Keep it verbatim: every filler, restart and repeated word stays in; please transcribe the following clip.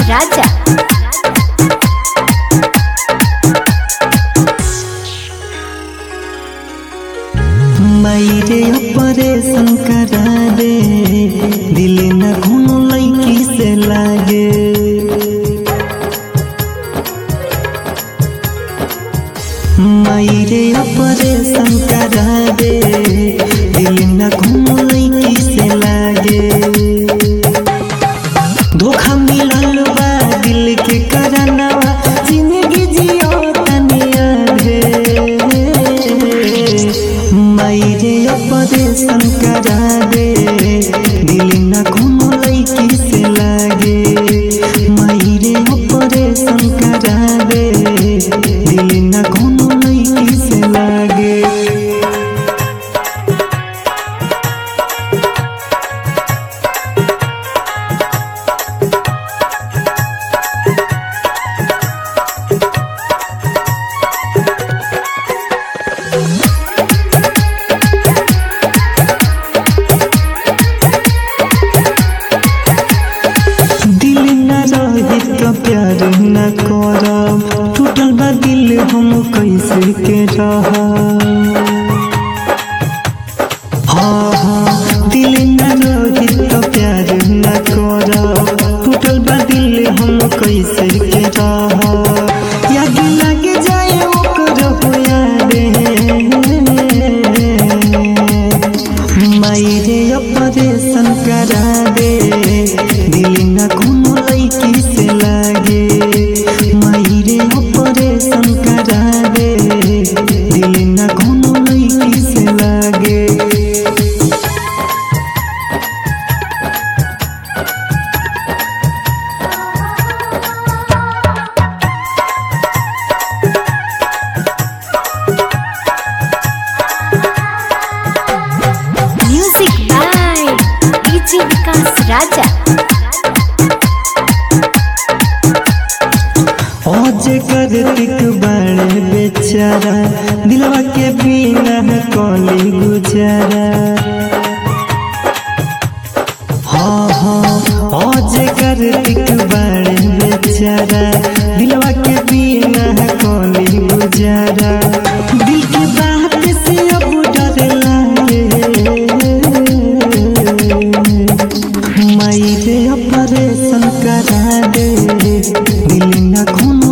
राजा। मायरे ऑपरेशन करा दे, दिल न घूमो लईकी से लागे। मायरे ऑपरेशन करा दे, दिल न घूमो लईकी से लागे। धोखा मिलल बा दिल के करनवा, जिंदगी जियो तनी आगे। मायरे ऑपरेशन करा दे, दिल न घूमो लईकी से लागे। मायरे ऑपरेशन करा दे, दिल न घूमो लईकी से लागे। प्यार न करब, टूटल बा दिल हम कैसे के रहा। हाँ हाँ दिल न रही तो प्यार न करब, टूटल बा दिल हम कैसे के रहा। याद लग जाए ओकर हो यादे। मायरे ऑपरेशन करा दे, दिल न घूमो लईकी से लागे। मायरे ऑपरेशन करा दे, दिल न घूमो लईकी से लागे। Music by DJ Vikas Raja. जे करतिक बड़े बेचारा, दिलवा के बिना कौली गुजारा। हाँ हाँ जे करतिक बड़े बेचारा, दिलवा के बिना कौली गुजारा। दिल की बात से अब डर लागे। मायरे ऑपरेशन करा दे, दिल न घूम